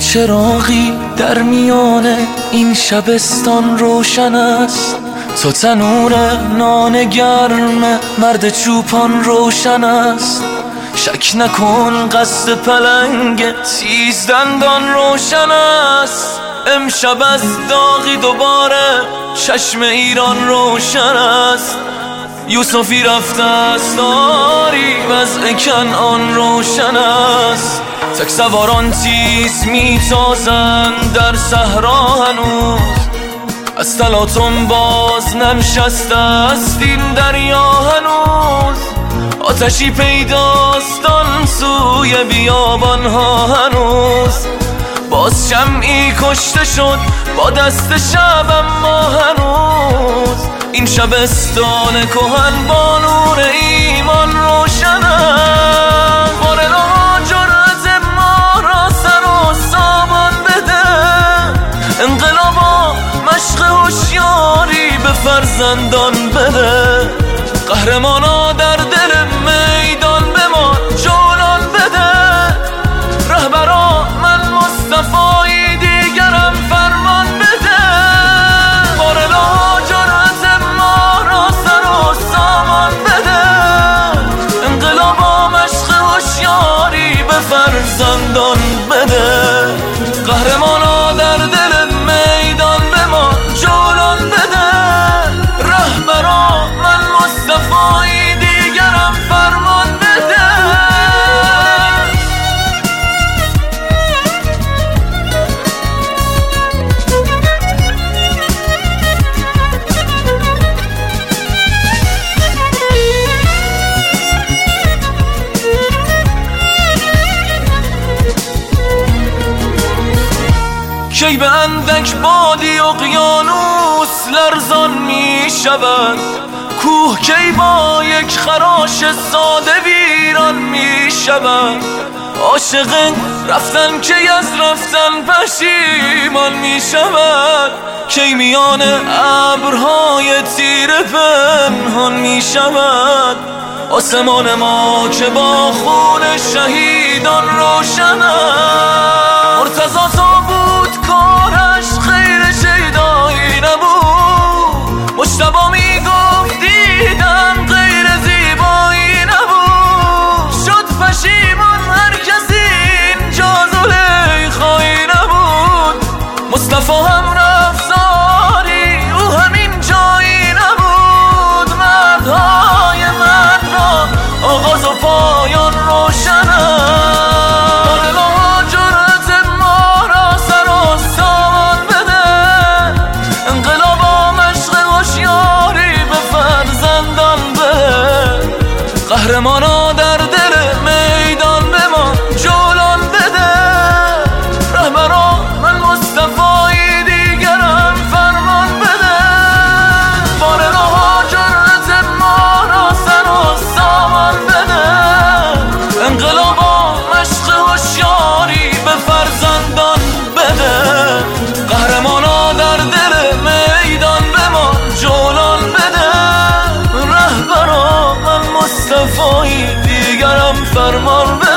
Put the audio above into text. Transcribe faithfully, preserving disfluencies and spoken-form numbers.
چراغی در میان این شبستان روشن است، تو تنور نان گرم مرد چوپان روشن است. شک نکن قصد پلنگ تیز دندان روشن است. امشب از داغی دوباره چشم ایران روشن است. یوسفی رفته است آری وضع کنعان روشن است. تک سواران تیز میتازند در صحرا هنوز، از تلاطم باز ننشسته است این دریا هنوز. آتشی پیداست آن سوی بیابان ها هنوز، باز شمعی کشته شد با دست شب اما هنوز. این شبستان کهن با نور ایمان روشن است. بارها جرأت ما را سر و سامان بده، انقلابا مشق هوشیاری به فرزندان بده. قهرمانا در دل میدان به ما جولان بده. رهبرا من مصطفی دیگرم فرمان بده. بارلا جرأت ما را سر و سامان بده، انقلابا مشق هوشیاری به فرزندان بده. قهرمانا در دل میدان به ما جولان بده. رهبرا من مصطفی دیگرم فرمان بده. کی به اندک بادی اقیانوس لرزان می شود، کوه کی با یک خراش ساده ویران می شود. عاشق رفتن کی از رفتن پشیمان می شود، کی میان ابرهای تیره پنهان می شود. آسمان ما که با خون شهیدان روشن است. مرتضی تا بود کارش خیر شیدایی نبود، مجتبی میگفت دیدم غیر زیبایی نبود. شد پشیمان هر کسی اینجا زلیخایی نبود. مصطفی هم رفت زاری او همین جایی نبود. مردهای مرد را آغاز و پایان روشن است. قهرمانا در دل میدان به ما جولان بده. رهبرا من مصطفی دیگرم فرمان بده. بارها جرأت ما را سر و سامان بده. انقلابا مشق هوشیاری به فرزندان بده. قهرمانا در دل میدان به ما جولان بده. رهبرا من مصطفی دیگرم فرمان بده.